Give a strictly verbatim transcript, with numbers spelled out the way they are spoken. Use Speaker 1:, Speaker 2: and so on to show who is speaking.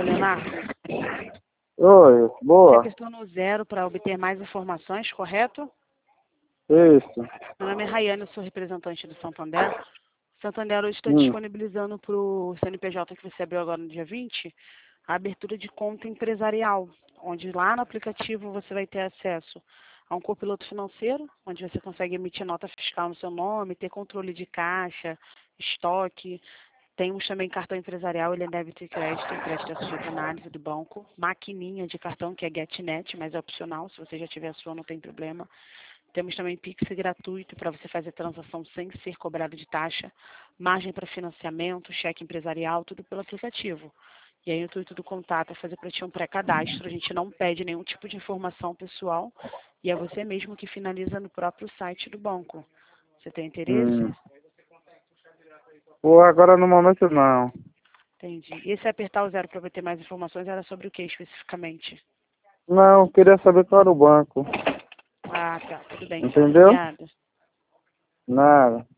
Speaker 1: Leonardo.
Speaker 2: Oi,
Speaker 1: Você
Speaker 2: boa.
Speaker 1: apertou no zero para obter mais informações, correto?
Speaker 2: Isso.
Speaker 1: Meu nome é Rayane, eu sou representante do Santander. Santander hoje está
Speaker 2: Hum.
Speaker 1: disponibilizando para o C N P J que você abriu agora no dia vinte, a abertura de conta empresarial, onde lá no aplicativo você vai ter acesso a um copiloto financeiro, onde você consegue emitir nota fiscal no seu nome, ter controle de caixa, estoque. Temos também cartão empresarial, ele é débito e crédito, crédito é sujeito à análise do banco. Maquininha de cartão, que é GetNet, mas é opcional, se você já tiver a sua não tem problema. Temos também Pix gratuito para você fazer transação sem ser cobrado de taxa. Margem para financiamento, cheque empresarial, tudo pelo aplicativo. E aí o intuito do contato é fazer para ti um pré-cadastro, a gente não pede nenhum tipo de informação pessoal e é você mesmo que finaliza no próprio site do banco. Você tem interesse?
Speaker 2: Hum. Pô, agora no momento não.
Speaker 1: Entendi. E se apertar o zero para obter mais informações, era sobre o que especificamente?
Speaker 2: Não, queria saber qual era o banco.
Speaker 1: Ah, tá. Tudo bem, então.
Speaker 2: Entendeu?
Speaker 1: Obrigada.
Speaker 2: Nada.